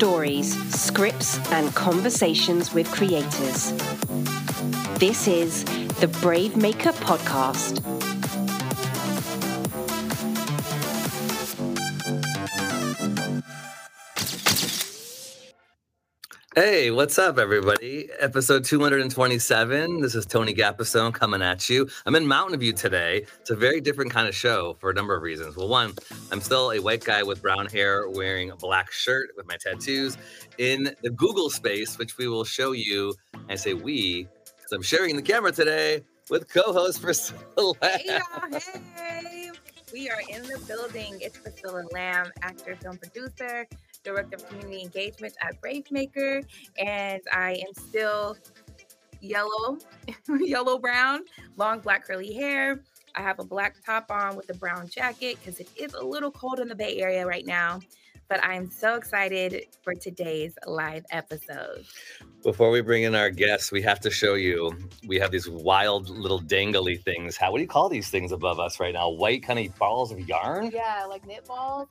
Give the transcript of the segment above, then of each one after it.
stories, scripts, and conversations with creators. This is the Brave Maker Podcast. Hey, what's up, everybody? Episode 227. This is Tony Gapisone coming at you. I'm in Mountain View today. It's a very different kind of show for a number of reasons. Well, one, I'm still a white guy with brown hair wearing a black shirt with my tattoos in the Google space, which we will show you. I say we, because I'm sharing the camera today with co-host Priscilla. Hey, y'all. Hey. We are in the building. It's Priscilla Lamb, actor, film producer, director of community engagement at Brave Maker, and I am still yellow brown, long black curly hair. I have a black top on with a brown jacket because it is a little cold in the Bay Area right now, but I am so excited for today's live episode. Before we bring in our guests, we have to show you, we have these wild little dangly things. What do you call these things above us right now? White kind of balls of yarn? Yeah, like knit balls.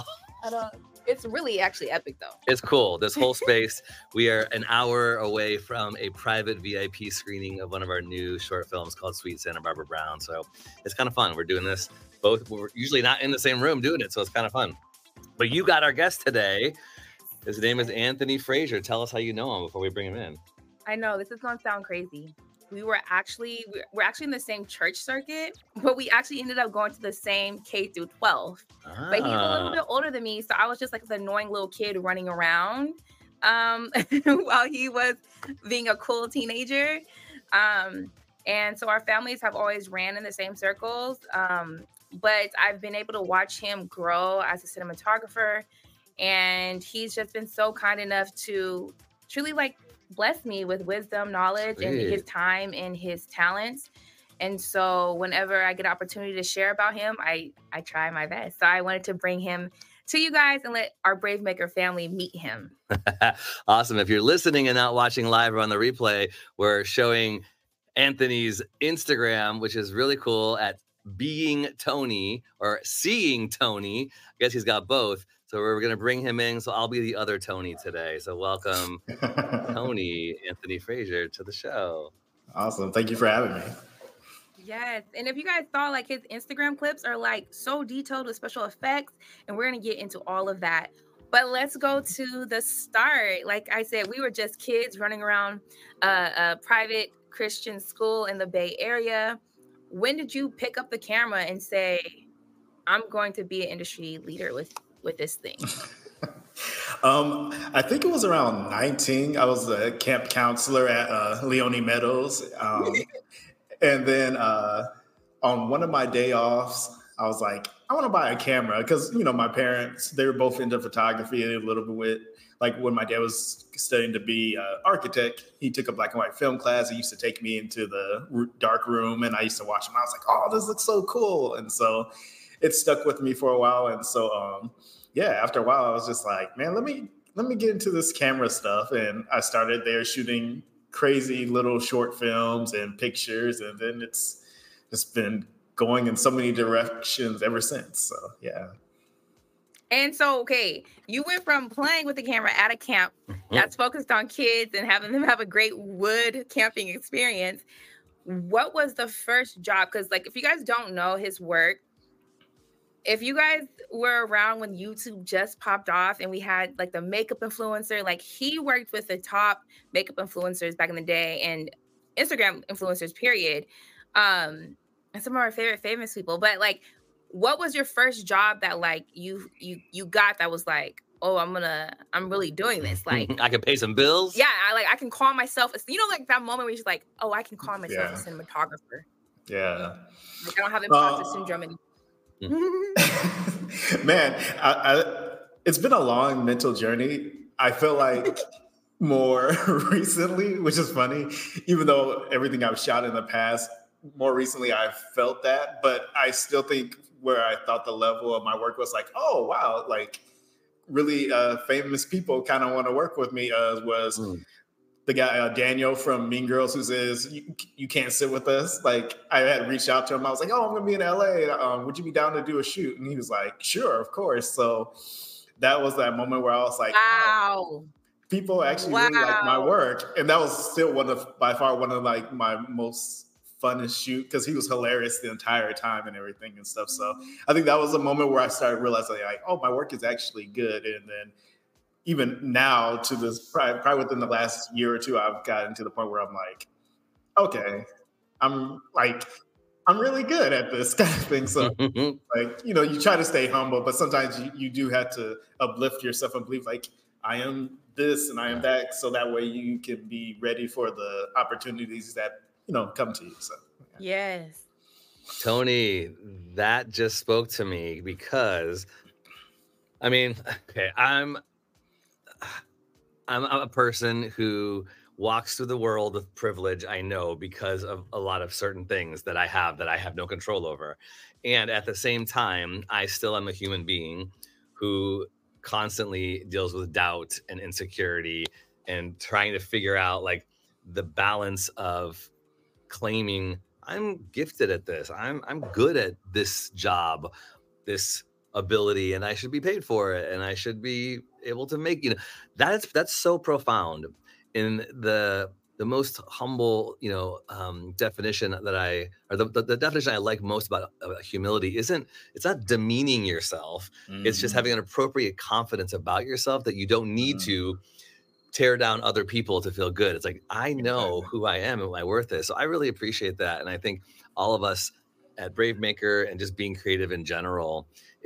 It's really actually epic though. It's cool. This whole space, we are an hour away from a private VIP screening of one of our new short films called Sweet Santa Barbara Brown. So it's kind of fun. We're doing this both. We're usually not in the same room doing it, so it's kind of fun. But you got our guest today. His name is Anthony Frazier. Tell us how you know him before we bring him in. I know this is going to sound crazy. We're actually in the same church circuit, but we actually ended up going to the same K through 12. But he's a little bit older than me, so I was just like this annoying little kid running around while he was being a cool teenager. And so our families have always ran in the same circles. But I've been able to watch him grow as a cinematographer, and he's just been so kind enough to truly bless me with wisdom, knowledge, and his time and his talents. And so whenever I get an opportunity to share about him, I try my best. So I wanted to bring him to you guys and let our Brave Maker family meet him. Awesome. If you're listening and not watching live or on the replay, we're showing Anthony's Instagram, which is really cool, at Being Tony or Seeing Tony. I guess he's got both. So we're going to bring him in. So I'll be the other Tony today. So welcome, Tony, Anthony Frazier, to the show. Awesome. Thank you for having me. Yes. And if you guys saw, his Instagram clips are so detailed with special effects, and we're going to get into all of that. But let's go to the start. Like I said, we were just kids running around a private Christian school in the Bay Area. When did you pick up the camera and say, I'm going to be an industry leader with this thing? I think it was around 19. I was a camp counselor at Leone Meadows. And then on one of my day offs, I was like, I want to buy a camera because, my parents, they were both into photography a little bit. Like when my dad was studying to be an architect, he took a black and white film class. He used to take me into the dark room and I used to watch him. I was like, oh, this looks so cool. And so it stuck with me for a while. And so, after a while, I was just like, man, let me get into this camera stuff. And I started there shooting crazy little short films and pictures. And then it's just been going in so many directions ever since. So, yeah. And so, okay, you went from playing with the camera at a camp that's focused on kids and having them have a great wood camping experience. What was the first job? Because, if you guys don't know his work, if you guys were around when YouTube just popped off and we had the makeup influencer, he worked with the top makeup influencers back in the day and Instagram influencers, period. And some of our favorite famous people. But what was your first job that you got that was oh, I'm really doing this? I can pay some bills. Yeah, I can call myself, that moment where you're just oh, I can call myself a cinematographer. Yeah. I don't have imposter syndrome anymore. Man, it's been a long mental journey. I feel like more recently, which is funny, even though everything I've shot in the past, more recently I've felt that, but I still think where I thought the level of my work was oh, wow, really famous people kind of want to work with me was the guy, Daniel from Mean Girls, who says, you can't sit with us. Like, I had reached out to him. I was like, oh, I'm going to be in LA. Would you be down to do a shoot? And he was like, sure, of course. So that was that moment where I was like, wow. People actually really like my work. And that was still by far one of like my most funnest shoot, because he was hilarious the entire time and everything and stuff. So I think that was a moment where I started realizing like, oh, my work is actually good. And then even now to this, probably within the last year or two, I've gotten to the point where I'm like, okay, I'm really good at this kind of thing. So like, you try to stay humble, but sometimes you do have to uplift yourself and believe like, I am this and I am that, so that way you can be ready for the opportunities that come to you. So yes, Tony, that just spoke to me because, I mean, okay, I'm a person who walks through the world with privilege, I know, because of a lot of certain things that I have no control over. And at the same time, I still am a human being who constantly deals with doubt and insecurity and trying to figure out like the balance of claiming I'm gifted at this, I'm good at this job, this ability, and I should be paid for it, and I should be able to make, that's so profound. In the most humble, definition that the definition I like most about humility it's not demeaning yourself. It's just having an appropriate confidence about yourself that you don't need to tear down other people to feel good. It's like, I know who I am and what my worth is. So I really appreciate that. And I think all of us at Brave Maker and just being creative in general,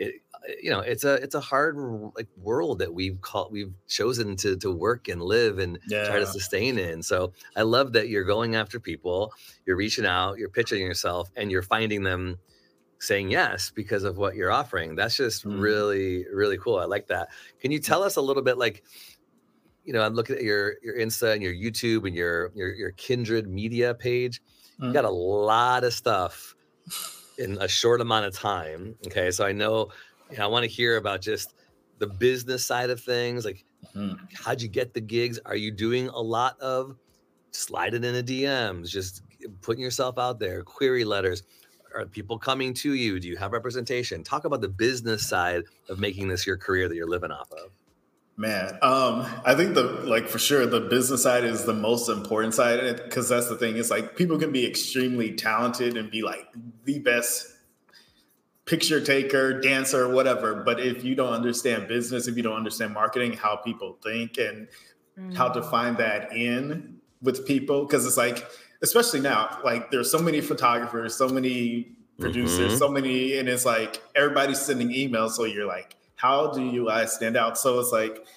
it's a hard like world that we've chosen to work and live and try to sustain in. So I love that you're going after people, you're reaching out, you're pitching yourself, and you're finding them saying yes because of what you're offering. That's just really, really cool. I like that. Can you tell us a little bit, like, I'm looking at your Insta and your YouTube and your Kindred Media page. You got a lot of stuff in a short amount of time. Okay. So I know, I want to hear about just the business side of things. Like, how'd you get the gigs? Are you doing a lot of sliding into DMs, just putting yourself out there, query letters? Are people coming to you? Do you have representation? Talk about the business side of making this your career that you're living off of. Man, I think for sure the business side is the most important side, because that's the thing. It's like people can be extremely talented and be like the best picture taker, dancer, whatever. But if you don't understand business, if you don't understand marketing, how people think and how to find that in with people, because it's like, especially now, like there's so many photographers, so many producers, so many, and it's like everybody's sending emails. So you're like, how do I stand out? So it's like,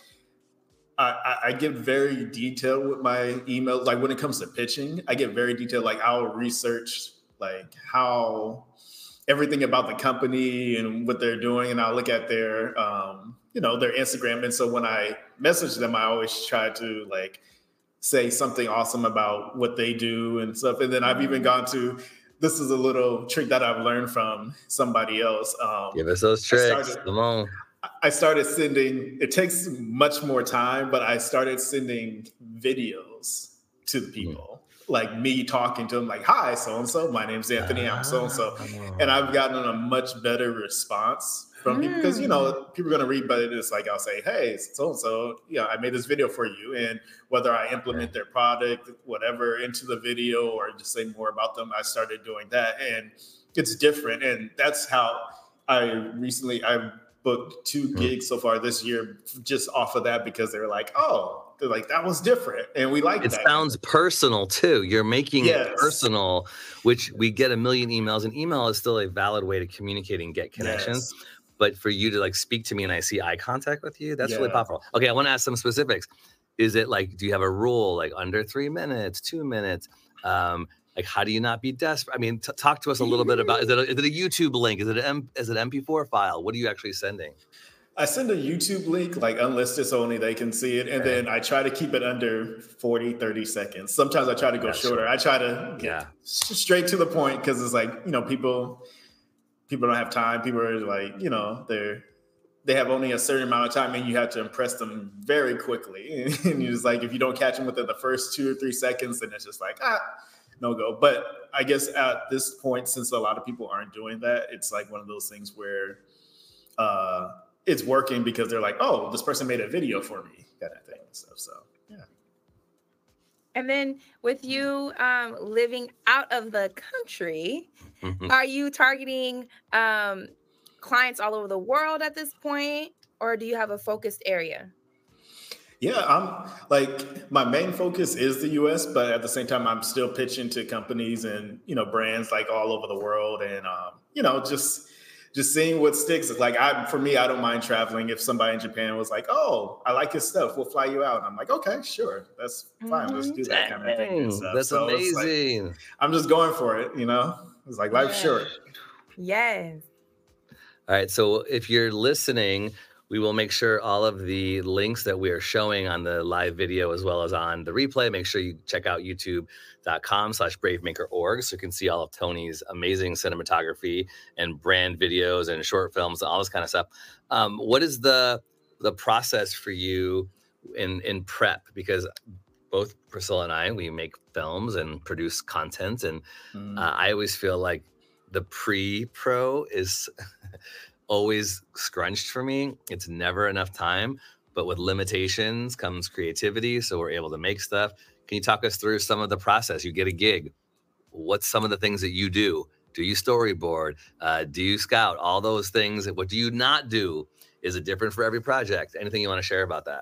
I get very detailed with my emails. Like when it comes to pitching, I get very detailed. Like I'll research like how everything about the company and what they're doing. And I'll look at their, their Instagram. And so when I message them, I always try to like say something awesome about what they do and stuff. And then I've even gone to, this is a little trick that I've learned from somebody else. Give us those tricks. Come on. I started sending, it takes much more time, but I started sending videos to the people, like me talking to them like, hi, so-and-so, my name's Anthony, I'm so-and-so. And I've gotten a much better response from people because, people are going to read, but it's like, I'll say, hey, so-and-so, I made this video for you. And whether I implement their product, whatever, into the video or just say more about them, I started doing that. And it's different. And that's how I booked 2 gigs so far this year just off of that, because they're like, that was different. And we like it. That. It sounds personal too. You're making it personal, which we get a million emails, and email is still a valid way to communicate and get connections. Yes. But for you to like speak to me and I see eye contact with you, that's really powerful. Okay. I want to ask some specifics. Is it like, do you have a rule like under 3 minutes, 2 minutes? Like, how do you not be desperate? I mean, talk to us a little bit about, is it a YouTube link? Is it an MP4 file? What are you actually sending? I send a YouTube link, like unlisted, so only they can see it. And then I try to keep it under 40, 30 seconds. Sometimes I try to go shorter. I try to get straight to the point, because it's like, people don't have time. People are like, they have only a certain amount of time, and you have to impress them very quickly. And you're just like, if you don't catch them within the first 2 or 3 seconds, then it's just like, no go. But I guess at this point, since a lot of people aren't doing that, it's like one of those things where it's working because they're like, oh, this person made a video for me, kind of thing and stuff. So yeah. And then with you living out of the country, are you targeting clients all over the world at this point, or do you have a focused area? Yeah, I'm like, my main focus is the US, but at the same time, I'm still pitching to companies and, brands like all over the world. And, just seeing what sticks. Like, for me, I don't mind traveling. If somebody in Japan was like, oh, I like his stuff, we'll fly you out. And I'm like, okay, sure. That's fine. Let's do that kind of thing. And stuff. That's so amazing. Like, I'm just going for it, It's like, life's short. Yes. All right. So if you're listening, we will make sure all of the links that we are showing on the live video as well as on the replay, make sure you check out youtube.com/bravemakerorg so you can see all of Tony's amazing cinematography and brand videos and short films, all this kind of stuff. What is the process for you in prep? Because both Priscilla and I, we make films and produce content. And I always feel like the pre-pro is always scrunched for me. It's never enough time, but with limitations comes creativity. So we're able to make stuff. Can you talk us through some of the process? You get a gig. What's some of the things that you do? Do you storyboard? Do you scout? All those things. What do you not do? Is it different for every project? Anything you want to share about that?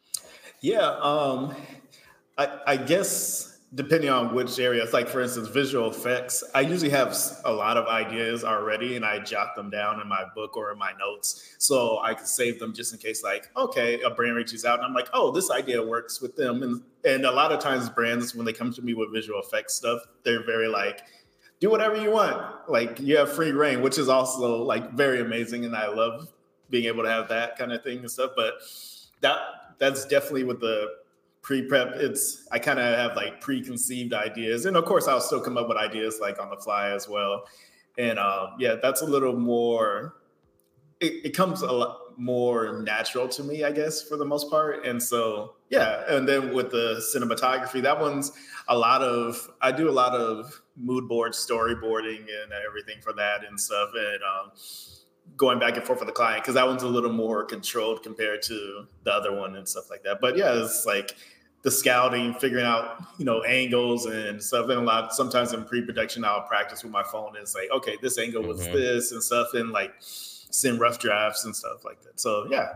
Yeah. I guess depending on which area, it's like, for instance, visual effects, I usually have a lot of ideas already and I jot them down in my book or in my notes so I can save them just in case, like, okay, a brand reaches out and I'm like, oh, this idea works with them. And a lot of times brands, when they come to me with visual effects stuff, they're very like, do whatever you want. Like, you have free reign, which is also like very amazing. And I love being able to have that kind of thing and stuff. But that's definitely with the pre-prep, I kind of have like preconceived ideas. And of course, I'll still come up with ideas like on the fly as well. And that's a little more, it comes a lot more natural to me, I guess, for the most part. And so, yeah. And then with the cinematography, that one's I do a lot of mood board storyboarding and everything for that and stuff. And going back and forth with the client, because that one's a little more controlled compared to the other one and stuff like that. But yeah, it's like the scouting, figuring out, angles and stuff. And sometimes in pre-production, I'll practice with my phone and say, okay, this angle was this and stuff, and like send rough drafts and stuff like that. So yeah,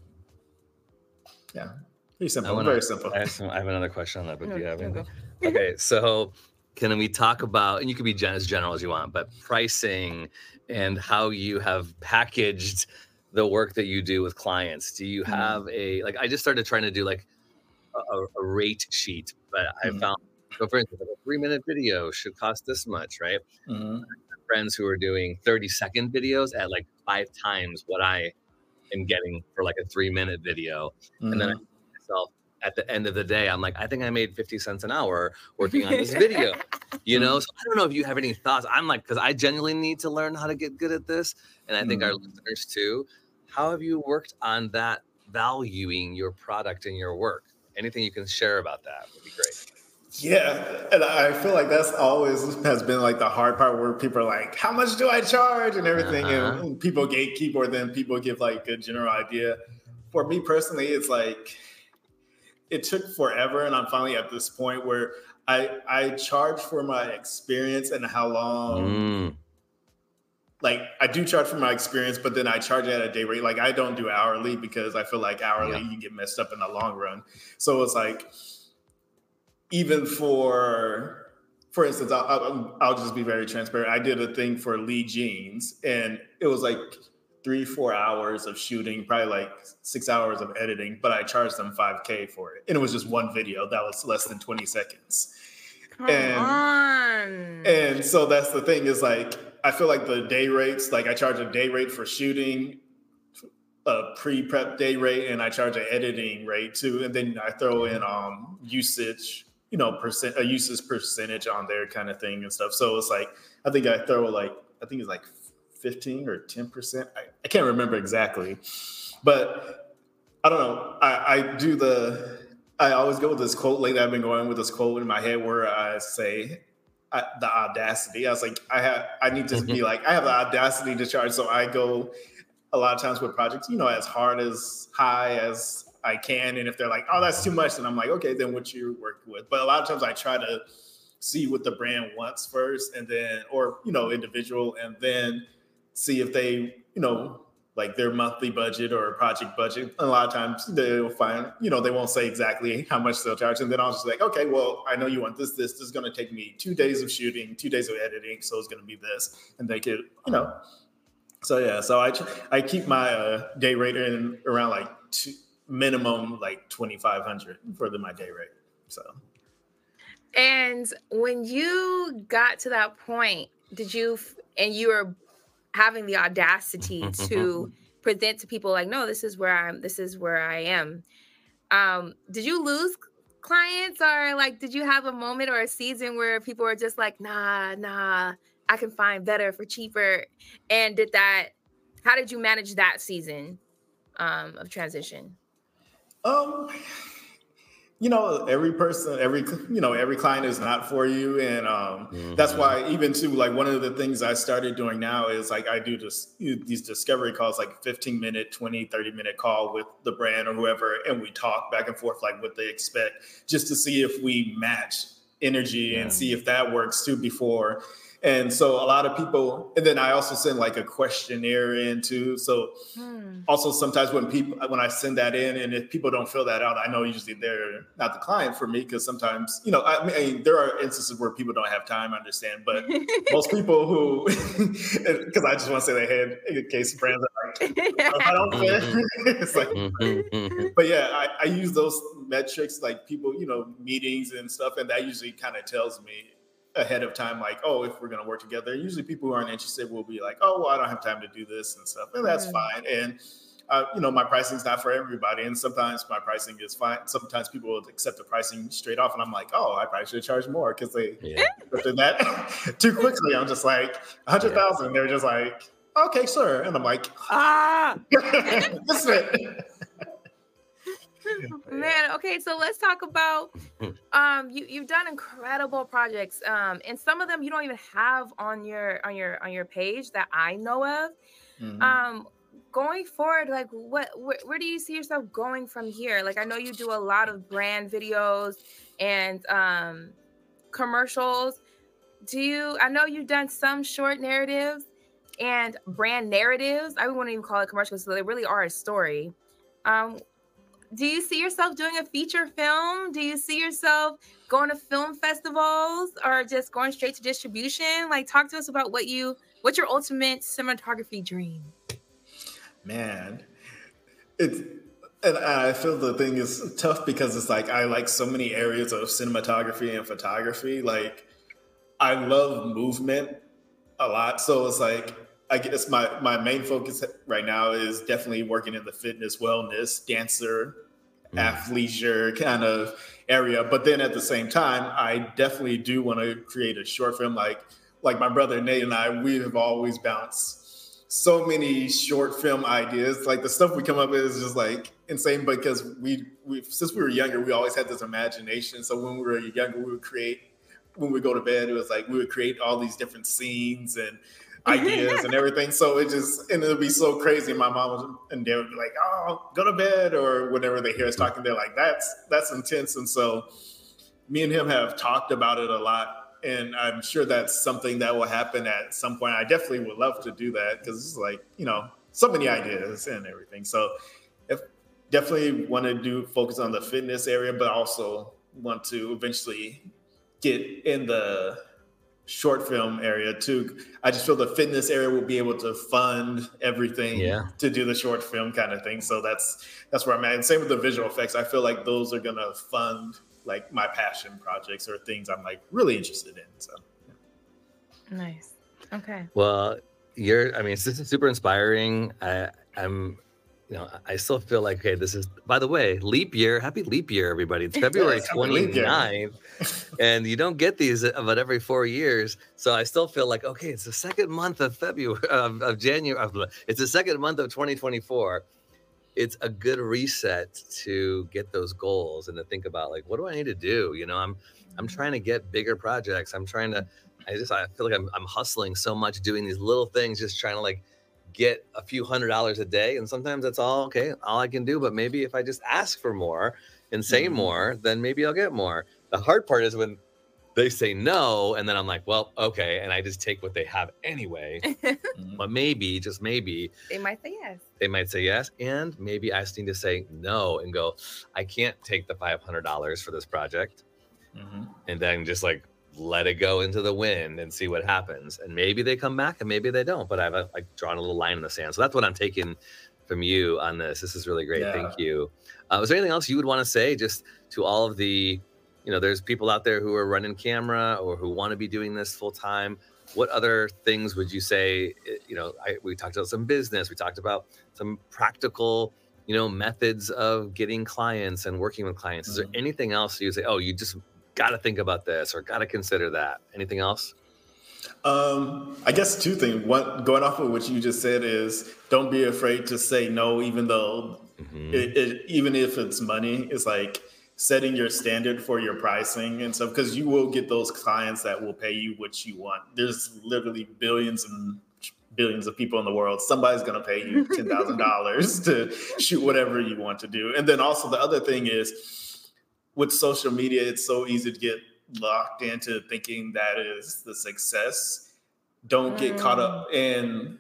pretty simple, very simple. I have another question on that, but do you have anything? Okay, so can we talk about, and you can be as general as you want, but pricing and how you have packaged the work that you do with clients? Do you have I just started trying to do like a rate sheet, but I found, so for instance, a 3-minute video should cost this much, right? I have friends who are doing 30-second videos at like 5 times what I am getting for like a 3-minute video. And then I think to myself, at the end of the day, I'm like, I think I made 50 cents an hour working on this video, So I don't know if you have any thoughts. I'm like, because I genuinely need to learn how to get good at this. And I think our listeners too. How have you worked on that, valuing your product and your work? Anything you can share about that would be great. Yeah. And I feel like that's always has been like the hard part, where people are like, how much do I charge and everything? And people gatekeep, or then people give like a general idea. For me personally, it's like, it took forever. And I'm finally at this point where I charge for my experience and how long, like I do charge for my experience, but then I charge at a day rate. Like I don't do hourly because I feel like hourly you get messed up in the long run. So it's like, even for instance, I'll just be very transparent. I did a thing for Lee Jeans, and it was like 3-4 hours of shooting, probably like 6 hours of editing, but I charged them $5,000 for it. And it was just one video that was less than 20 seconds. And so that's the thing, is like, I feel like the day rates, like I charge a day rate for shooting, a pre-prep day rate, and I charge an editing rate too. And then I throw in usage, usage percentage on there kind of thing and stuff. So it's like, I think it's like 15 or 10%. I can't remember exactly, but I don't know. I always go with this quote lately. I've been going with this quote in my head where I say, the audacity. I was like, I need to be like, I have the audacity to charge. So I go a lot of times with projects, as hard as high as I can. And if they're like, oh, that's too much, then I'm like, okay, then what you working with. But a lot of times I try to see what the brand wants first, and then, or, individual, and then see if they, like their monthly budget or project budget. A lot of times they'll find, they won't say exactly how much they'll charge. And then I'll just like, okay, well, I know you want this. This is going to take me 2 days of shooting, 2 days of editing. So it's going to be this. And they could, So yeah, so I keep my day rate in around like minimum like 2,500 for my day rate. So. And when you got to that point, and you were having the audacity to present to people like, no, this is where I am. Did you lose clients, or like, did you have a moment or a season where people were just like, nah, I can find better for cheaper? And how did you manage that season of transition? Every person, every client is not for you. And that's why even too, like one of the things I started doing now is like, I do these discovery calls, like 15-minute, 20, 30-minute call with the brand or whoever. And we talk back and forth, like what they expect, just to see if we match energy and see if that works too before. And so a lot of people, and then I also send like a questionnaire in too. So also sometimes when I send that in, and if people don't fill that out, I know usually they're not the client for me, because sometimes, I mean, there are instances where people don't have time, I understand, but most people who, because I just want to say their head in case brands are like, I don't care. It's like, but yeah, I use those metrics, like people, meetings and stuff, and that usually kind of tells me ahead of time, like, oh, if we're going to work together. Usually people who aren't interested will be like, oh, well, I don't have time to do this and stuff. And that's fine. And, my pricing is not for everybody. And sometimes my pricing is fine. Sometimes people will accept the pricing straight off. And I'm like, oh, I probably should charge more, because they accepted that too quickly. I'm just like, 100,000. And they're just like, okay, sir. And I'm like, that's it. Man, okay, so let's talk about you've done incredible projects, and some of them you don't even have on your page that I know of. Going forward, like where do you see yourself going from here? Like, I know you do a lot of brand videos and commercials. I know you've done some short narratives and brand narratives. I wouldn't even call it commercials, so they really are a story. Do you see yourself doing a feature film? Do you see yourself going to film festivals, or just going straight to distribution? Like, talk to us about what's your ultimate cinematography dream? Man, and I feel the thing is tough, because it's like, I like so many areas of cinematography and photography. Like, I love movement a lot. So it's like, I guess my main focus right now is definitely working in the fitness, wellness, dancer, athleisure kind of area. But then at the same time, I definitely do want to create a short film. Like my brother Nate and I, we have always bounced so many short film ideas. Like, the stuff we come up with is just like insane, because we since we were younger, we always had this imagination. So when we were younger, when we go to bed, it was like we would create all these different scenes and ideas and everything. So it would be so crazy. My mom and dad would be like, oh, go to bed, or whenever they hear us talking, they're like, that's intense. And so me and him have talked about it a lot, and I'm sure that's something that will happen at some point. I definitely would love to do that, because it's like, so many ideas and everything. So definitely want to focus on the fitness area, but also want to eventually get in the short film area too. I just feel the fitness area will be able to fund everything to do the short film kind of thing. So that's where I'm at. And same with the visual effects. I feel like those are going to fund like my passion projects or things I'm like really interested in. So nice. Okay. Well, this is super inspiring. I still feel like, okay, this is, by the way, leap year. Happy leap year, everybody. It's February 29th. And you don't get these but every 4 years. So I still feel like, okay, it's the second month of February, of January. It's the second month of 2024. It's a good reset to get those goals and to think about, like, what do I need to do? I'm trying to get bigger projects. I feel like I'm hustling so much, doing these little things, just trying to like get a few $100s a day. And sometimes that's all I can do. But maybe if I just ask for more and say more, then maybe I'll get more. The hard part is when they say no, and then I'm like, well, okay. And I just take what they have anyway. But maybe, just maybe, they might say yes. They might say yes. And maybe I just need to say no and go, I can't take the $500 for this project. And then just like let it go into the wind and see what happens. And maybe they come back and maybe they don't. But I've like drawn a little line in the sand. So that's what I'm taking from you on this. This is really great. Yeah. Thank you. Was there anything else you would want to say just to all of the, there's people out there who are running camera or who want to be doing this full time. What other things would you say? We talked about some business. We talked about some practical, methods of getting clients and working with clients. Is there anything else you say, oh, you just got to think about this or got to consider that? Anything else? I guess two things. One, going off of what you just said, is don't be afraid to say no, even though even if it's money. It's like setting your standard for your pricing and stuff, because you will get those clients that will pay you what you want. There's literally billions and billions of people in the world. Somebody's going to pay you $10,000 to shoot whatever you want to do. And then also the other thing is with social media, it's so easy to get locked into thinking that is the success. Don't get caught up in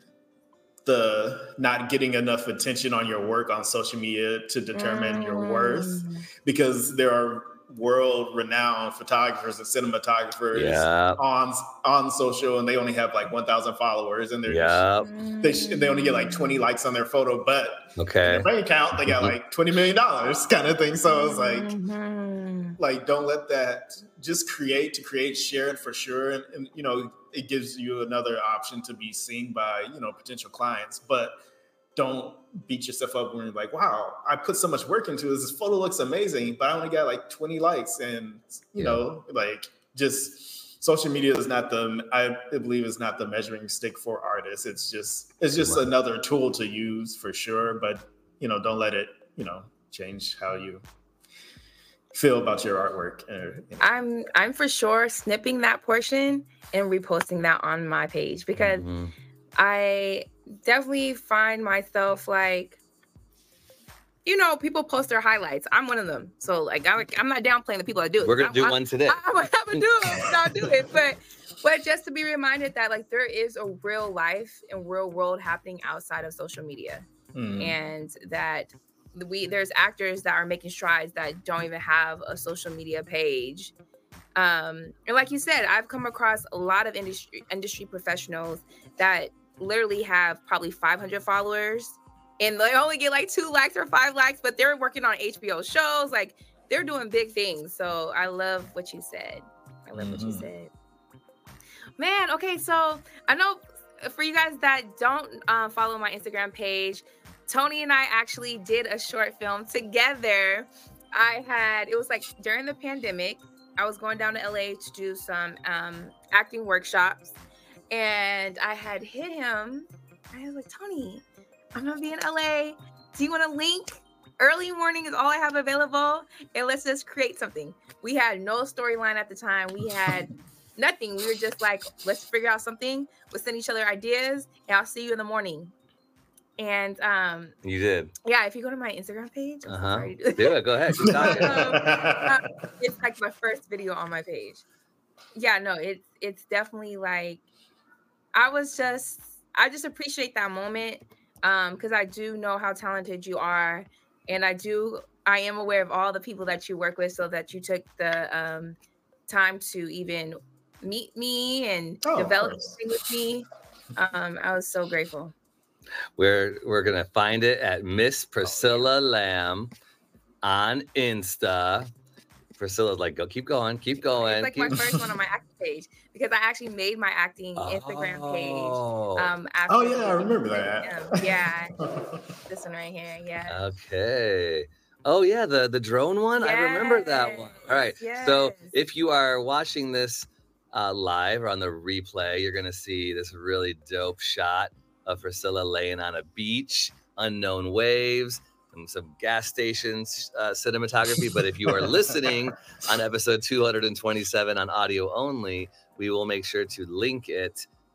the not getting enough attention on your work on social media to determine your worth, because there are world-renowned photographers and cinematographers on social, and they only have like 1,000 followers, and they only get like 20 likes on their photo, but in their bank account they got like $20 million kind of thing. So it's like don't let that, just create, share it for sure, and it gives you another option to be seen by potential clients. But don't beat yourself up when you're like, wow, I put so much work into this. This photo looks amazing, but I only got like 20 likes. And, like just social media is not I believe is not the measuring stick for artists. It's just another tool to use for sure. But, don't let it, change how you feel about your artwork. I'm for sure snipping that portion and reposting that on my page, because I definitely find myself like, people post their highlights. I'm one of them. So like, I'm not downplaying the people that do it. We're going to do one today. I'm going to do it. But just to be reminded that like there is a real life and real world happening outside of social media. And that there's actors that are making strides that don't even have a social media page. And like you said, I've come across a lot of industry professionals that literally have probably 500 followers, and they only get like 2 likes or 5 likes, but they're working on HBO shows. Like they're doing big things. So I love what you said. Man, okay, so I know for you guys that don't follow my Instagram page, Tony and I actually did a short film together. It was like during the pandemic. I was going down to LA to do some acting workshops, and I had hit him. I was like, Tony, I'm going to be in LA. Do you want a link? Early morning is all I have available, and let's just create something. We had no storyline at the time. We had nothing. We were just like, let's figure out something. We'll send each other ideas, and I'll see you in the morning. And you did. Yeah, if you go to my Instagram page, I'm sorry to do it. Go ahead. Keep talking. It's like my first video on my page. Yeah, no, it's definitely like I just appreciate that moment because I do know how talented you are, and I am aware of all the people that you work with, so that you took the time to even meet me and develop something with me. I was so grateful. We're gonna find it at Miss Priscilla Lamb on Insta. Priscilla's like, keep going. It's like my first one on my acting page, because I actually made my acting Instagram page. After I remember that. Yeah, this one right here. Yeah. Okay. Oh yeah, the drone one. Yes. I remember that one. All right. Yes. So if you are watching this live or on the replay, you're gonna see this really dope shot of Priscilla laying on a beach, unknown waves, and some gas stations cinematography. But if you are listening on episode 227 on audio only, we will make sure to link it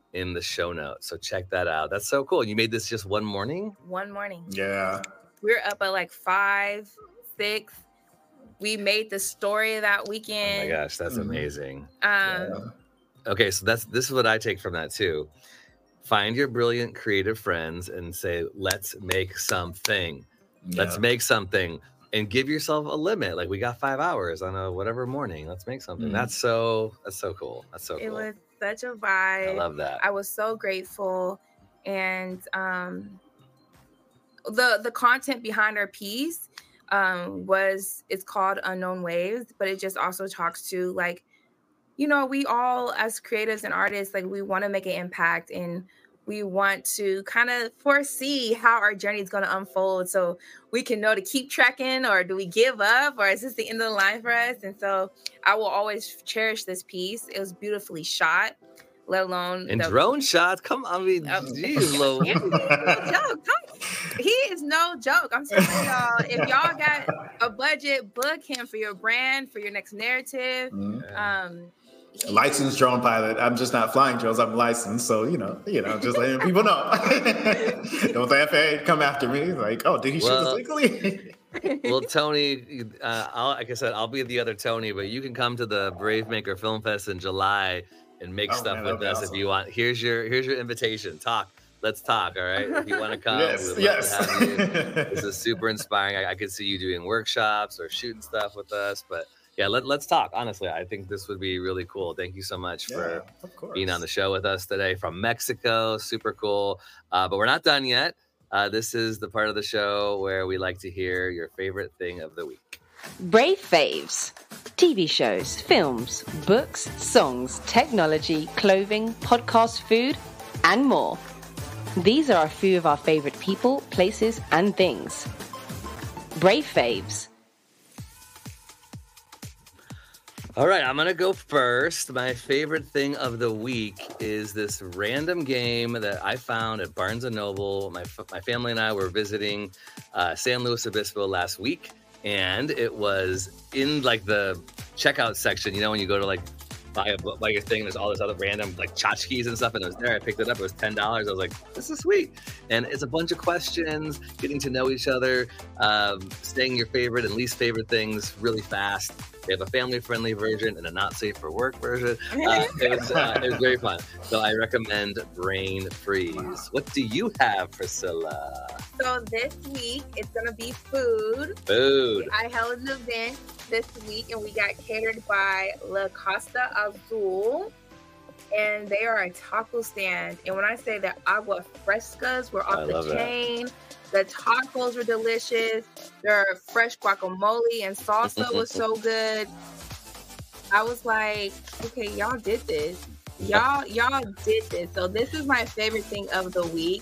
in the show notes. So check that out. That's so cool. You made this just one morning? One morning. Yeah. We were up at like 5, 6. We made the story that weekend. Oh my gosh, that's amazing. Yeah. Okay, so this is what I take from that too. Find your brilliant creative friends and say, let's make something. Let's make something, and give yourself a limit. Like, we got 5 hours on a whatever morning. Let's make something. That's so cool. That's so cool. It was such a vibe. I love that. I was so grateful. And the content behind our piece it's called Unknown Waves, but it just also talks to, like, you know, we all as creatives and artists, like, we want to make an impact, and we want to kind of foresee how our journey is going to unfold, so we can know to keep trekking, or do we give up, or is this the end of the line for us? And so I will always cherish this piece. It was beautifully shot, let alone drone shots. Come on, I mean, geez, Lo. No joke. He is no joke. I'm telling y'all, if y'all got a budget, book him for your brand, for your next narrative. Licensed drone pilot. I'm just not flying drones. I'm licensed, so you know, just letting people know. Don't the FAA come after me? Like, oh, did he shoot this legally? Well, Tony, like I said, I'll be the other Tony, but you can come to the Brave Maker Film Fest in July and make stuff with us if you want. Here's your invitation. Let's talk. All right. If you want to come, we'd love to have you. This is super inspiring. I could see you doing workshops or shooting stuff with us, but yeah, let's talk. Honestly, I think this would be really cool. Thank you so much for being on the show with us today from Mexico. Super cool. But we're not done yet. This is the part of the show where we like to hear your favorite thing of the week. Brave Faves. TV shows, films, books, songs, technology, clothing, podcast, food, and more. These are a few of our favorite people, places, and things. Brave Faves. All right, I'm going to go first. My favorite thing of the week is this random game that I found at Barnes & Noble. My family and I were visiting San Luis Obispo last week, and it was in like the checkout section. You know, when you go to like buy your thing, there's all this other random like tchotchkes and stuff, and it was there. I picked it up. It was $10. I was like, this is sweet. And it's a bunch of questions, getting to know each other, saying your favorite and least favorite things really fast. They have a family-friendly version and a not-safe-for-work version. It was very fun. So I recommend Brain Freeze. What do you have, Priscilla? So this week, it's going to be food. Food. I held an event this week, and we got catered by La Costa Azul. And they are a taco stand. And when I say that agua frescas were off the chain, the tacos were delicious. Their fresh guacamole and salsa was so good. I was like, okay, y'all did this. Y'all did this. So this is my favorite thing of the week.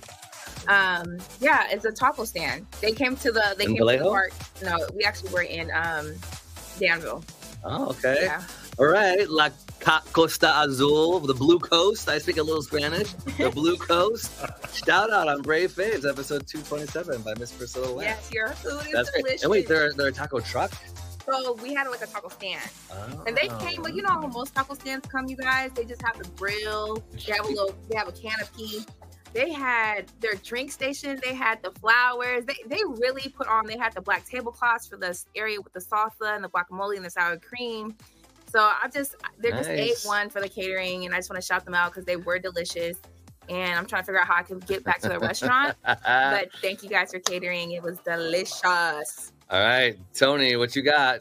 Yeah, it's a taco stand. They came to the park. No, we actually were in Danville. Oh, okay. Yeah. All right, La Costa Azul, the Blue Coast. I speak a little Spanish. The Blue Coast. Shout out on Brave Faves, episode 227 by Miss Priscilla Lamb. Yes, your food is delicious. And wait, they're a taco truck? So we had like a taco stand. Oh. And they came, but you know how most taco stands come, you guys? They just have the grill. They have a canopy. They had their drink station. They had the flowers. They really put on. They had the black tablecloths for the area with the salsa and the guacamole and the sour cream. So they're just A1 for the catering, and I just want to shout them out because they were delicious. And I'm trying to figure out how I can get back to the restaurant. But thank you guys for catering. It was delicious. All right, Tony, what you got?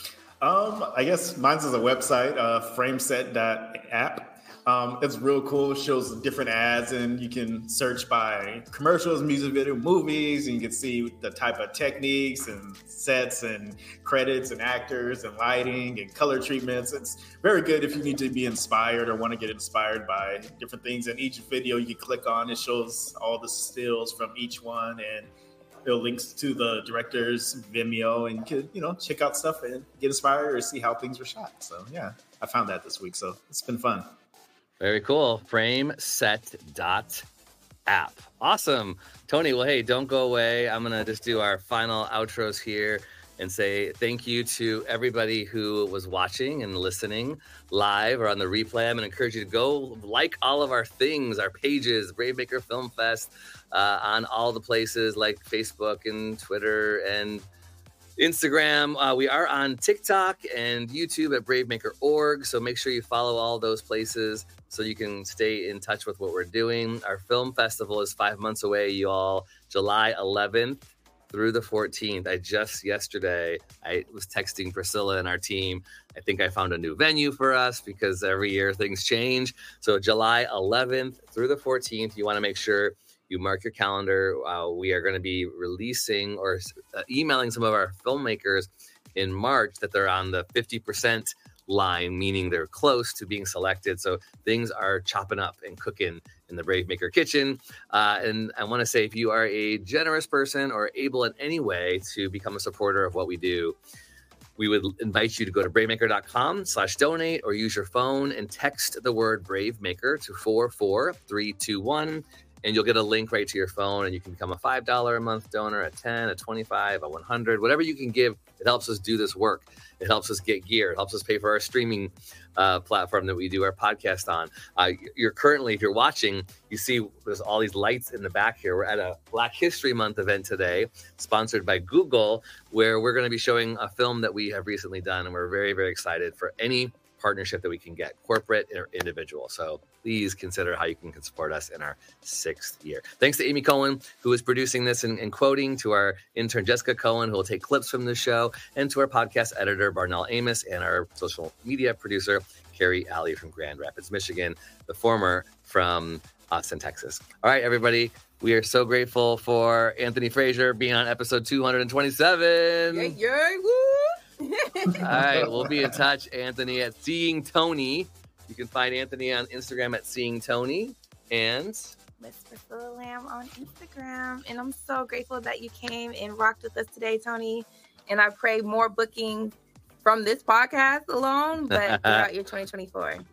I guess mine's is a website, frameset.app. It's real cool. It shows different ads, and you can search by commercials, music video, movies, and you can see the type of techniques and sets and credits and actors and lighting and color treatments. It's very good if you need to be inspired or want to get inspired by different things. And each video you click on, it shows all the stills from each one, and it links to the director's Vimeo, and you can, check out stuff and get inspired or see how things were shot. So yeah, I found that this week, so it's been fun. Very cool. Frameset.app. Awesome. Tony, well, hey, don't go away. I'm going to just do our final outros here. and say thank you to everybody who was watching and listening live or on the replay. I'm going to encourage you to go like all of our things, our pages, Bravemaker Film Fest, on all the places like Facebook and Twitter and Instagram. We are on TikTok and YouTube at bravemaker.org. So make sure you follow all those places so you can stay in touch with what we're doing. Our film festival is 5 months away, you all, July 11th through the 14th. Yesterday, I was texting Priscilla and our team. I think I found a new venue for us because every year things change. So July 11th through the 14th, you want to make sure you mark your calendar. We are going to be releasing or emailing some of our filmmakers in March that they're on the 50% line, meaning they're close to being selected. So things are chopping up and cooking in the Bravemaker kitchen. And I want to say, if you are a generous person or able in any way to become a supporter of what we do, we would invite you to go to bravemaker.com/donate or use your phone and text the word Bravemaker to 44321. And you'll get a link right to your phone, and you can become a $5 a month donor, a $10, a $25, a $100, whatever you can give. It helps us do this work. It helps us get gear. It helps us pay for our streaming platform that we do our podcast on. You're currently, if you're watching, you see there's all these lights in the back here. We're at a Black History Month event today, sponsored by Google, where we're going to be showing a film that we have recently done, and we're very, very excited for any partnership that we can get, corporate or individual. So please consider how you can support us in our 6th year. Thanks to Amy Cohen, who is producing this and quoting, to our intern Jessica Cohen, who will take clips from the show, and to our podcast editor Barnell Amos, and our social media producer Carrie Alley from Grand Rapids, Michigan, the former from Austin, Texas. All right, everybody. We are so grateful for Anthony Frazier being on episode 227. Yay, woo! All right, we'll be in touch, Anthony, at Seeing Tony. You can find Anthony on Instagram at Seeing Tony, and Miss Priscilla Lamb on Instagram. And I'm so grateful that you came and rocked with us today, Tony. And I pray more booking from this podcast alone, but throughout your 2024. And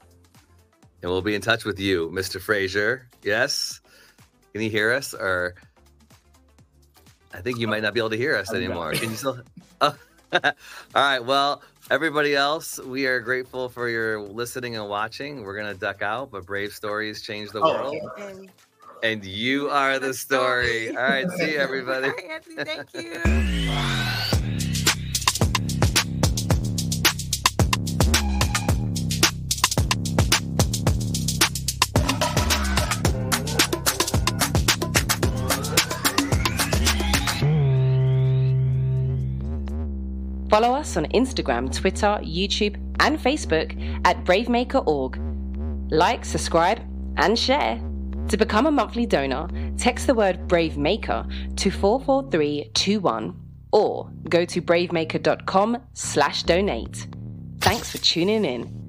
we'll be in touch with you, Mr. Frazier. Yes? Can you hear us? Or I think you might not be able to hear us anymore. Can you still? Oh. All right. Well, everybody else, we are grateful for your listening and watching. We're going to duck out, but brave stories change the world. And you are the story. All right. See you, everybody. All right, Anthony, thank you. Follow us on Instagram, Twitter, YouTube, and Facebook at bravemaker.org. Like, subscribe, and share. To become a monthly donor, text the word Bravemaker to 44321 or go to bravemaker.com/donate. Thanks for tuning in.